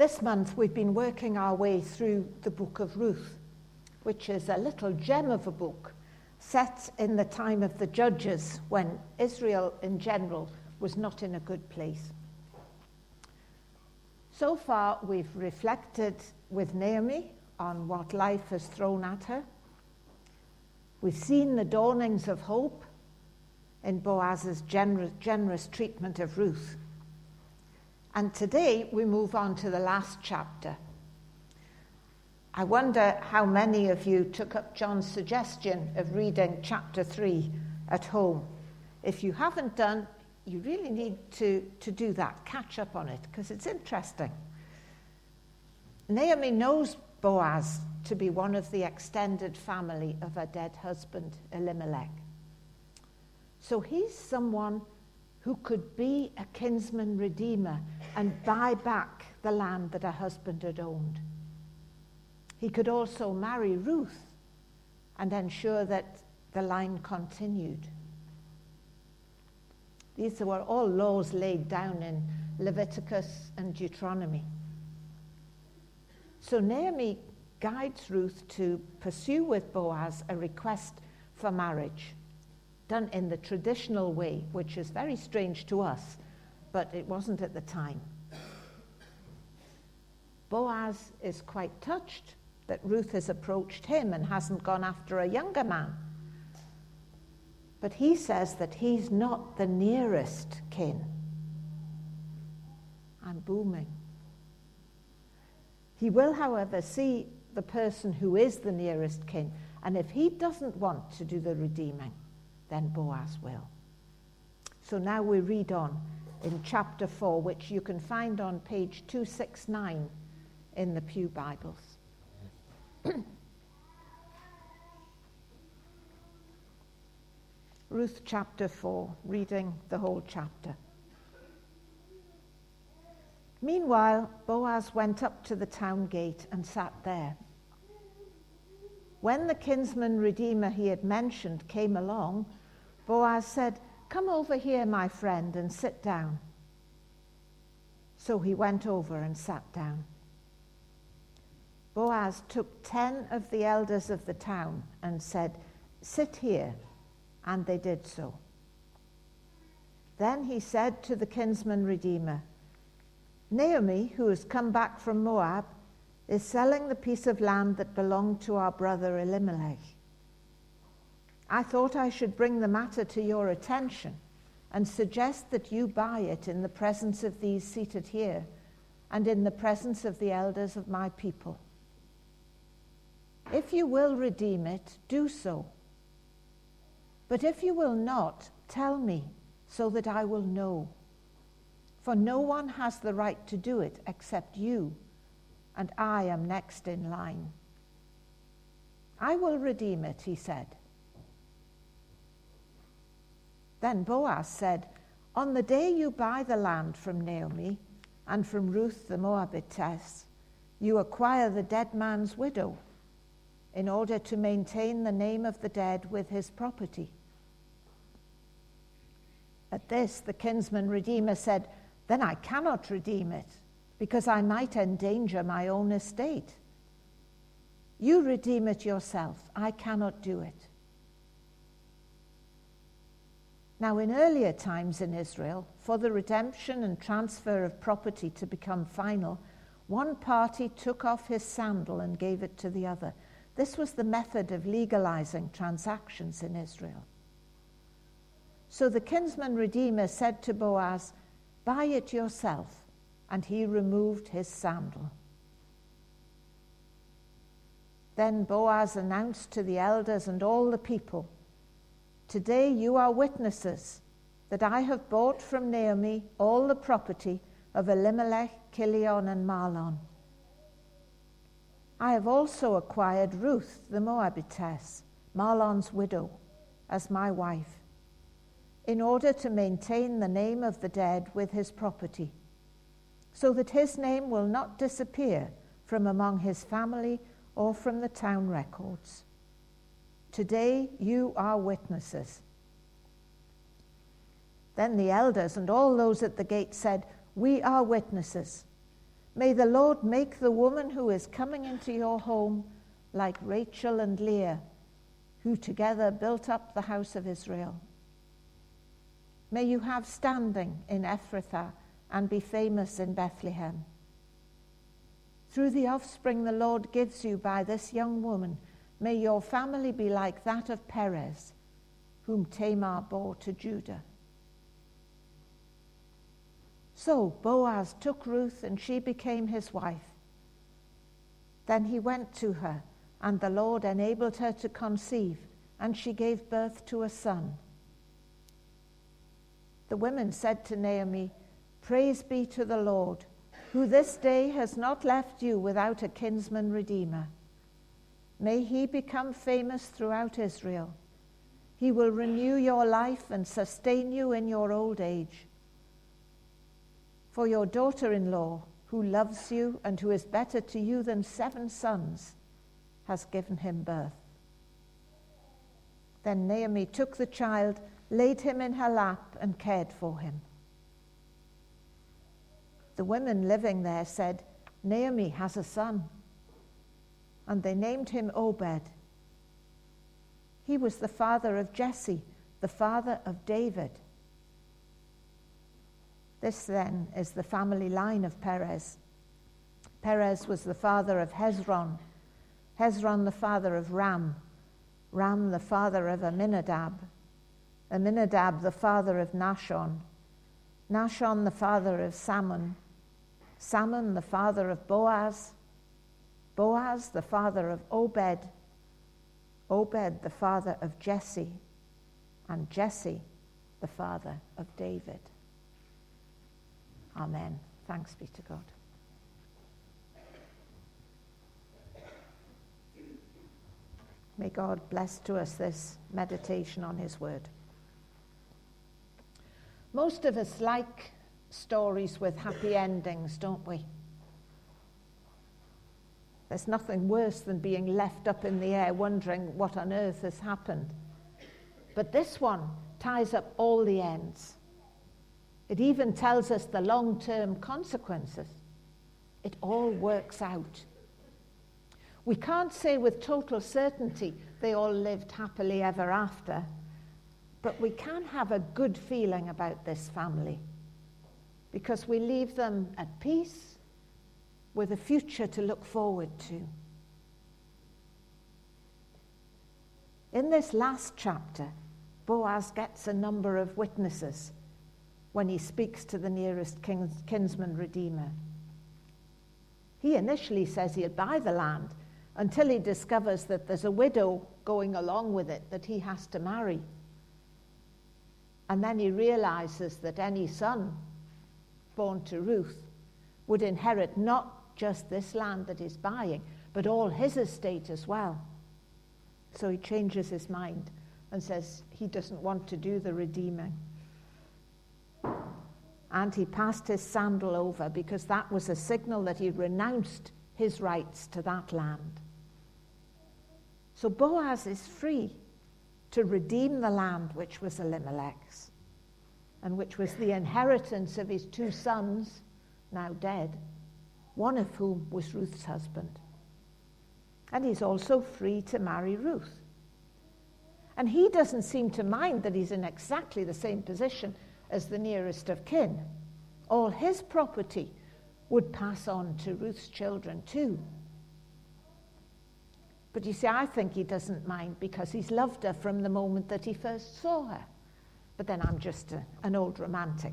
This month we've been working our way through the book of Ruth, which is a little gem of a book set in the time of the Judges when Israel in general was not in a good place. So far we've reflected with Naomi on what life has thrown at her. We've seen the dawnings of hope in Boaz's generous treatment of Ruth. And today we move on to the last chapter. I wonder how many of you took up John's suggestion of reading chapter 3 at home. If you haven't done, you really need to do that, catch up on it, because it's interesting. Naomi knows Boaz to be one of the extended family of her dead husband, Elimelech. So he's someone who could be a kinsman redeemer and buy back the land that her husband had owned. He could also marry Ruth and ensure that the line continued. These were all laws laid down in Leviticus and Deuteronomy. So Naomi guides Ruth to pursue with Boaz a request for marriage, done in the traditional way, which is very strange to us, but it wasn't at the time. Boaz is quite touched that Ruth has approached him and hasn't gone after a younger man. But he says that he's not the nearest kin. I'm booming. He will, however, see the person who is the nearest kin, and if he doesn't want to do the redeeming, then Boaz will. So now we read on in chapter 4, which you can find on page 269 in the Pew Bibles. Ruth chapter 4, reading the whole chapter. Meanwhile, Boaz went up to the town gate and sat there. When the kinsman redeemer he had mentioned came along, Boaz said, "Come over here, my friend, and sit down." So he went over and sat down. Boaz took 10 of the elders of the town and said, "Sit here," and they did so. Then he said to the kinsman redeemer, "Naomi, who has come back from Moab, is selling the piece of land that belonged to our brother Elimelech. I thought I should bring the matter to your attention and suggest that you buy it in the presence of these seated here and in the presence of the elders of my people. If you will redeem it, do so. But if you will not, tell me so that I will know. For no one has the right to do it except you, and I am next in line." "I will redeem it," he said. Then Boaz said, "On the day you buy the land from Naomi and from Ruth the Moabitess, you acquire the dead man's widow in order to maintain the name of the dead with his property." At this, the kinsman redeemer said, "Then I cannot redeem it, because I might endanger my own estate. You redeem it yourself. I cannot do it." Now, in earlier times in Israel, for the redemption and transfer of property to become final, one party took off his sandal and gave it to the other. This was the method of legalizing transactions in Israel. So the kinsman redeemer said to Boaz, "Buy it yourself," and he removed his sandal. Then Boaz announced to the elders and all the people, "Today you are witnesses that I have bought from Naomi all the property of Elimelech, Chilion, and Mahlon. I have also acquired Ruth the Moabitess, Mahlon's widow, as my wife, in order to maintain the name of the dead with his property, so that his name will not disappear from among his family or from the town records. Today you are witnesses." Then the elders and all those at the gate said, "We are witnesses." May the Lord make the woman who is coming into your home like Rachel and Leah, who together built up the house of Israel. May you have standing in Ephrathah and be famous in Bethlehem. Through the offspring the Lord gives you by this young woman, may your family be like that of Perez, whom Tamar bore to Judah. So Boaz took Ruth, and she became his wife. Then he went to her, and the Lord enabled her to conceive, and she gave birth to a son. The women said to Naomi, "Praise be to the Lord, who this day has not left you without a kinsman redeemer. May he become famous throughout Israel. He will renew your life and sustain you in your old age. For your daughter-in-law, who loves you and who is better to you than 7 sons, has given him birth." Then Naomi took the child, laid him in her lap, and cared for him. The women living there said, "Naomi has a son." And they named him Obed. He was the father of Jesse, the father of David. This then is the family line of Perez. Perez was the father of Hezron, Hezron the father of Ram, Ram the father of Amminadab, Amminadab the father of Nahshon, Nahshon the father of Salmon, Salmon the father of Boaz, Boaz the father of Obed, Obed the father of Jesse, and Jesse the father of David. Amen. Thanks be to God. May God bless to us this meditation on his word. Most of us like stories with happy endings, don't we? There's nothing worse than being left up in the air wondering what on earth has happened. But this one ties up all the ends. It even tells us the long-term consequences. It all works out. We can't say with total certainty they all lived happily ever after, but we can have a good feeling about this family because we leave them at peace with a future to look forward to. In this last chapter, Boaz gets a number of witnesses when he speaks to the nearest kinsman redeemer. He initially says he'll buy the land until he discovers that there's a widow going along with it that he has to marry. And then he realizes that any son born to Ruth would inherit not just this land that he's buying, but all his estate as well. So he changes his mind and says he doesn't want to do the redeeming. And he passed his sandal over because that was a signal that he renounced his rights to that land. So Boaz is free to redeem the land which was Elimelech's and which was the inheritance of his 2 sons, now dead, one of whom was Ruth's husband. And he's also free to marry Ruth. And he doesn't seem to mind that he's in exactly the same position as the nearest of kin. All his property would pass on to Ruth's children too. But you see, I think he doesn't mind because he's loved her from the moment that he first saw her. But then I'm just an old romantic.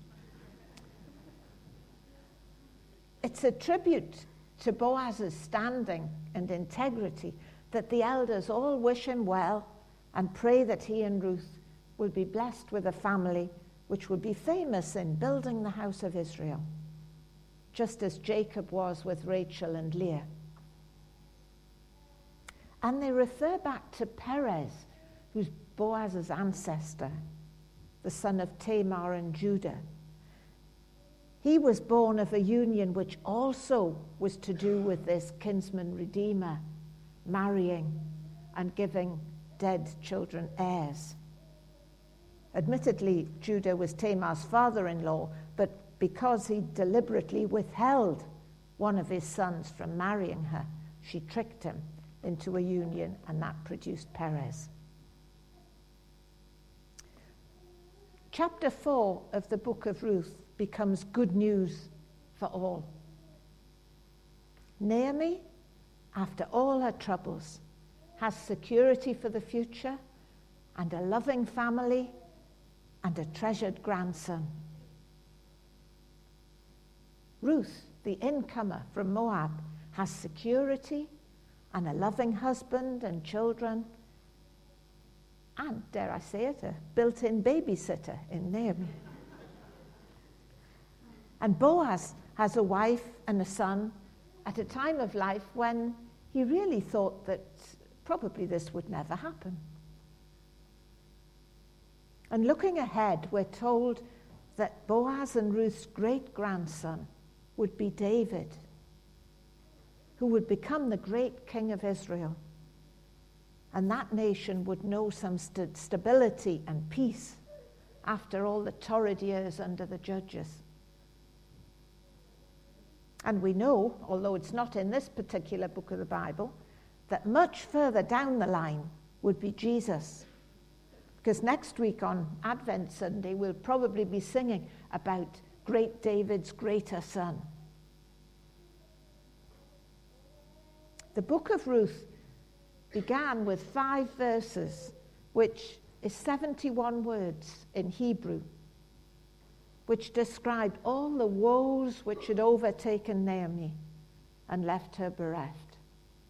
It's a tribute to Boaz's standing and integrity that the elders all wish him well and pray that he and Ruth will be blessed with a family which will be famous in building the house of Israel, just as Jacob was with Rachel and Leah. And they refer back to Perez, who's Boaz's ancestor, the son of Tamar and Judah. He was born of a union which also was to do with this kinsman redeemer, marrying and giving dead children heirs. Admittedly, Judah was Tamar's father-in-law, but because he deliberately withheld one of his sons from marrying her. She tricked him into a union, and that produced Perez. Chapter 4 of the book of Ruth becomes good news for all. Naomi, after all her troubles, has security for the future and a loving family and a treasured grandson. Ruth, the incomer from Moab, has security and a loving husband and children, and, dare I say it, a built-in babysitter in Naomi. And Boaz has a wife and a son at a time of life when he really thought that probably this would never happen. And looking ahead, we're told that Boaz and Ruth's great-grandson would be David, who would become the great king of Israel. And that nation would know some stability and peace after all the torrid years under the judges. And we know, although it's not in this particular book of the Bible, that much further down the line would be Jesus. Because next week on Advent Sunday, we'll probably be singing about great David's greater son. The book of Ruth began with 5 verses, which is 71 words in Hebrew, which described all the woes which had overtaken Naomi and left her bereft.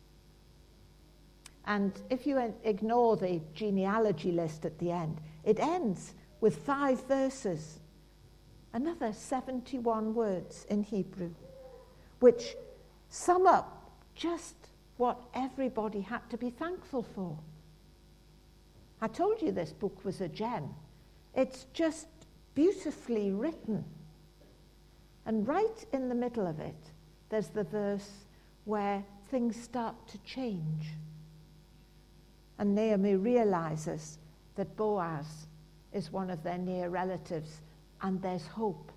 And if you ignore the genealogy list at the end, it ends with 5 verses, another 71 words in Hebrew, which sum up just what everybody had to be thankful for. I told you this book was a gem. It's just beautifully written. And right in the middle of it, there's the verse where things start to change. And Naomi realizes that Boaz is one of their near relatives, and there's hope.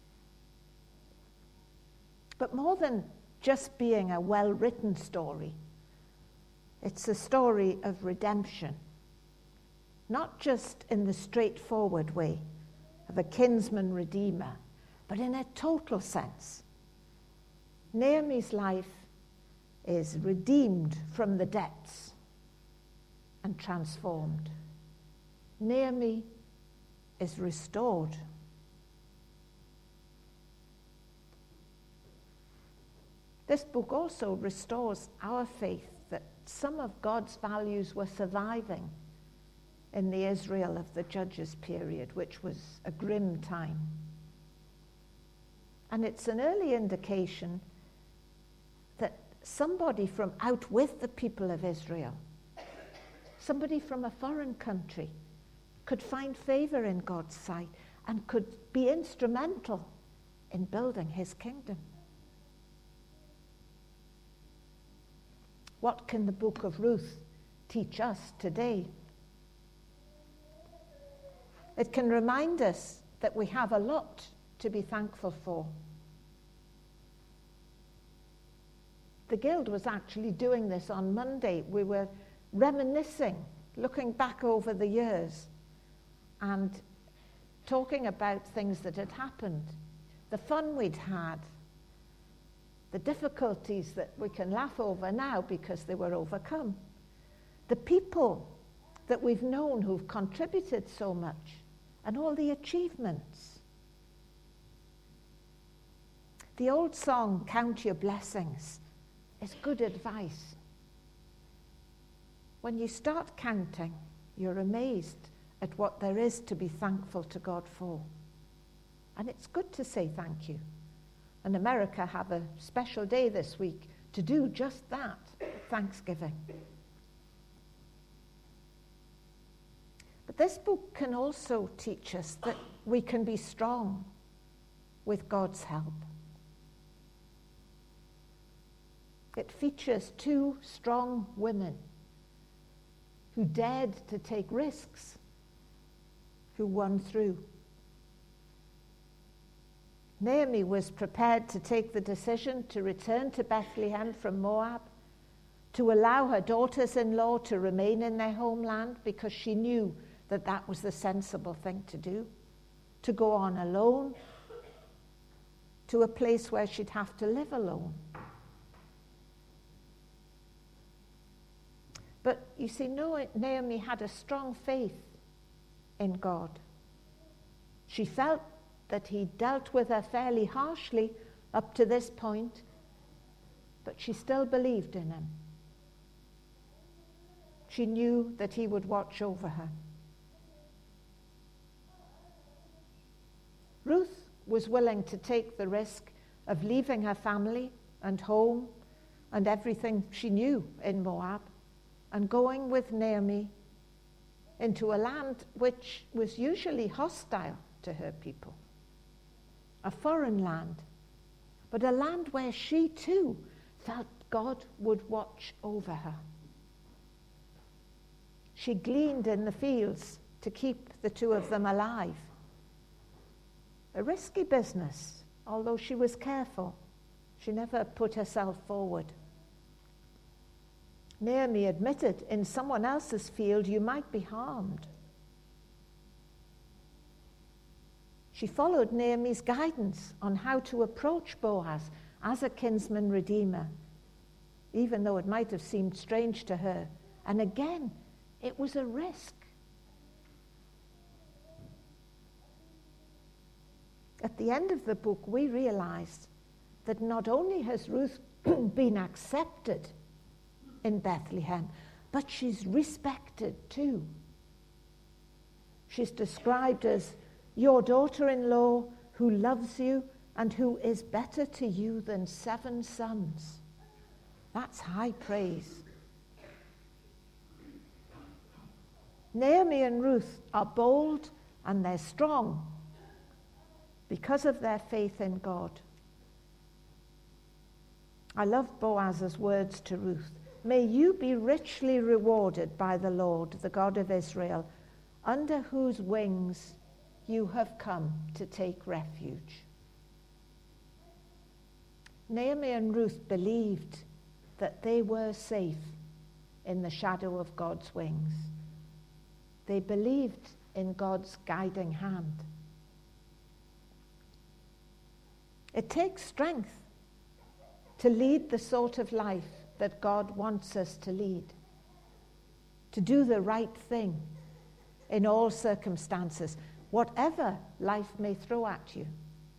But more than just being a well-written story, it's a story of redemption, not just in the straightforward way of a kinsman redeemer, but in a total sense. Naomi's life is redeemed from the depths and transformed. Naomi is restored. This book also restores our faith that some of God's values were surviving in the Israel of the Judges period, which was a grim time. And it's an early indication that somebody from out with the people of Israel, somebody from a foreign country, could find favor in God's sight and could be instrumental in building his kingdom. What can the book of Ruth teach us today? It can remind us that we have a lot to be thankful for. The Guild was actually doing this on Monday. We were reminiscing, looking back over the years and talking about things that had happened, the fun we'd had, the difficulties that we can laugh over now because they were overcome, the people that we've known who've contributed so much, and all the achievements. The old song, "Count Your Blessings," is good advice. When you start counting, you're amazed at what there is to be thankful to God for. And it's good to say thank you. And America have a special day this week to do just that, Thanksgiving. But this book can also teach us that we can be strong with God's help. It features 2 strong women who dared to take risks, who won through. Naomi was prepared to take the decision to return to Bethlehem from Moab, to allow her daughters-in-law to remain in their homeland because she knew that that was the sensible thing to do, to go on alone to a place where she'd have to live alone. But you see, Naomi had a strong faith in God. She felt that he dealt with her fairly harshly up to this point, but she still believed in him. She knew that he would watch over her. Ruth was willing to take the risk of leaving her family and home and everything she knew in Moab and going with Naomi into a land which was usually hostile to her people, a foreign land, but a land where she too felt God would watch over her. She gleaned in the fields to keep the two of them alive. A risky business, although she was careful. She never put herself forward. Naomi admitted, in someone else's field, you might be harmed. She followed Naomi's guidance on how to approach Boaz as a kinsman redeemer, even though it might have seemed strange to her. And again, it was a risk. At the end of the book, we realize that not only has Ruth been accepted in Bethlehem, but she's respected too. She's described as your daughter-in-law who loves you and who is better to you than 7 sons. That's high praise. Naomi and Ruth are bold and they're strong because of their faith in God. I love Boaz's words to Ruth. May you be richly rewarded by the Lord, the God of Israel, under whose wings you have come to take refuge. Naomi and Ruth believed that they were safe in the shadow of God's wings. They believed in God's guiding hand. It takes strength to lead the sort of life that God wants us to lead, to do the right thing in all circumstances, whatever life may throw at you.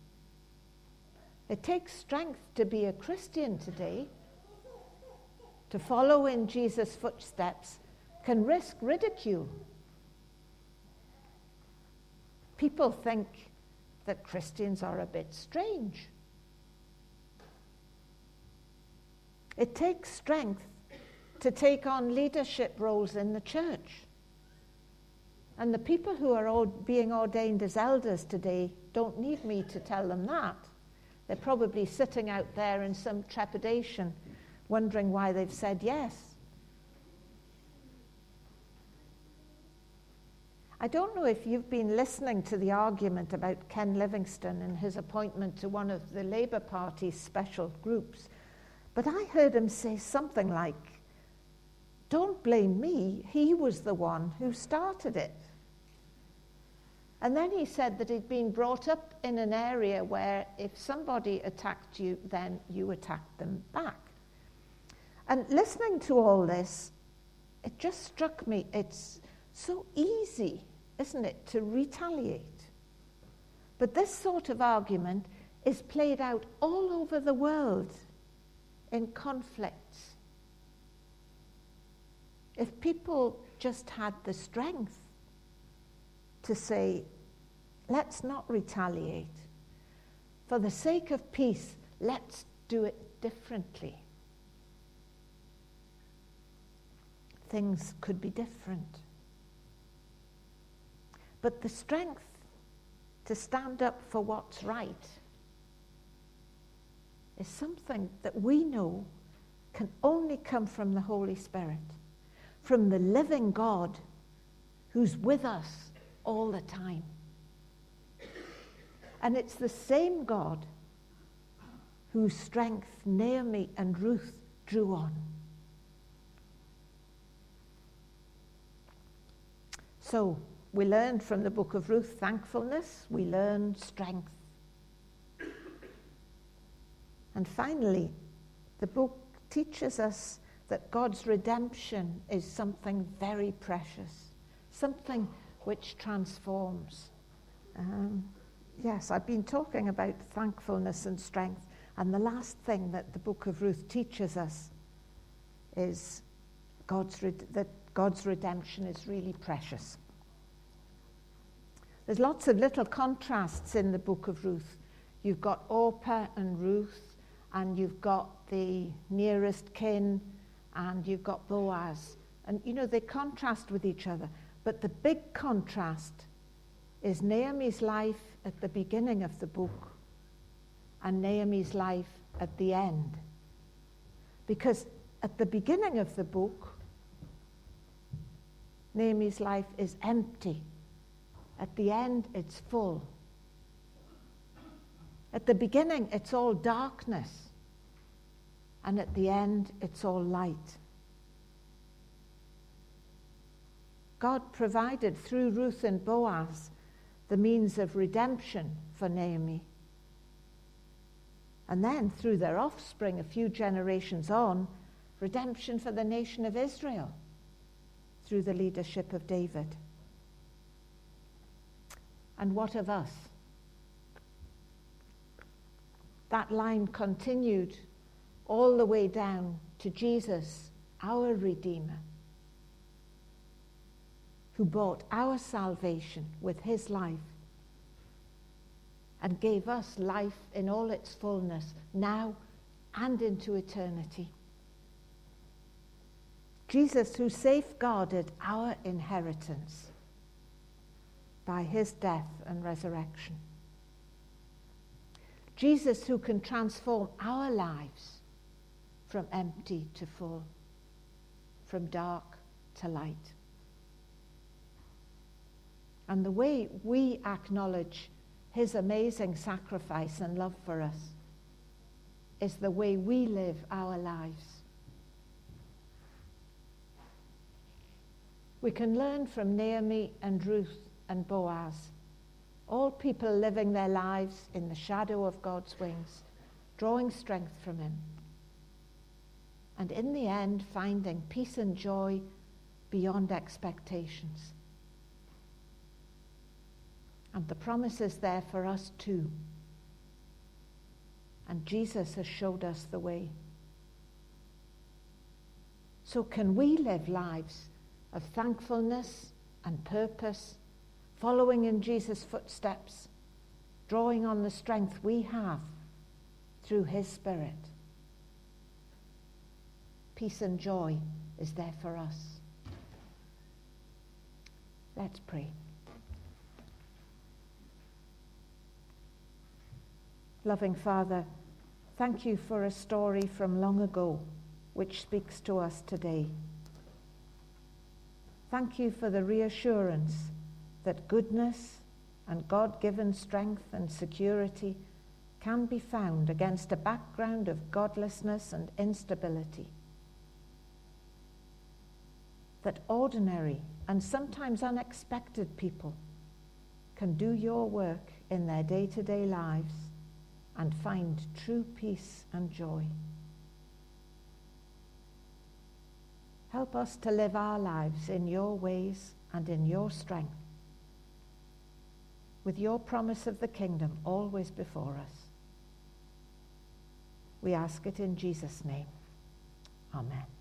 It takes strength to be a Christian today. To follow in Jesus' footsteps can risk ridicule. People think that Christians are a bit strange. It takes strength to take on leadership roles in the church. And the people who are all being ordained as elders today don't need me to tell them that. They're probably sitting out there in some trepidation, wondering why they've said yes. I don't know if you've been listening to the argument about Ken Livingstone and his appointment to one of the Labour Party's special groups, but I heard him say something like, "Don't blame me, he was the one who started it." And then he said that he'd been brought up in an area where if somebody attacked you, then you attacked them back. And listening to all this, it just struck me, it's so easy, isn't it, to retaliate? But this sort of argument is played out all over the world in conflicts. If people just had the strength to say, let's not retaliate. For the sake of peace, let's do it differently. Things could be different. But the strength to stand up for what's right is something that we know can only come from the Holy Spirit, from the living God who's with us all the time. And it's the same God whose strength Naomi and Ruth drew on. So we learned from the book of Ruth thankfulness, we learned strength. And finally, the book teaches us that God's redemption is something very precious, something which transforms. Yes, I've been talking about thankfulness and strength, and the last thing that the book of Ruth teaches us is that God's redemption is really precious. There's lots of little contrasts in the book of Ruth. You've got Orpah and Ruth, and you've got the nearest kin, and you've got Boaz. And, they contrast with each other. But the big contrast is Naomi's life at the beginning of the book and Naomi's life at the end. Because at the beginning of the book, Naomi's life is empty. At the end, it's full. At the beginning, it's all darkness. And at the end, it's all light. God provided through Ruth and Boaz the means of redemption for Naomi. And then, through their offspring, a few generations on, redemption for the nation of Israel through the leadership of David. And what of us? That line continued all the way down to Jesus, our Redeemer, who bought our salvation with his life and gave us life in all its fullness, now and into eternity. Jesus, who safeguarded our inheritance by his death and resurrection. Jesus, who can transform our lives from empty to full, from dark to light. And the way we acknowledge his amazing sacrifice and love for us is the way we live our lives. We can learn from Naomi and Ruth and Boaz, all people living their lives in the shadow of God's wings, drawing strength from him, and in the end finding peace and joy beyond expectations. And the promise is there for us too. And Jesus has showed us the way. So can we live lives of thankfulness and purpose, following in Jesus' footsteps, drawing on the strength we have through his Spirit? Peace and joy is there for us. Let's pray. Loving Father, thank you for a story from long ago which speaks to us today. Thank you for the reassurance that goodness and God-given strength and security can be found against a background of godlessness and instability. That ordinary and sometimes unexpected people can do your work in their day-to-day lives and find true peace and joy. Help us to live our lives in your ways and in your strength, with your promise of the kingdom always before us. We ask it in Jesus' name. Amen.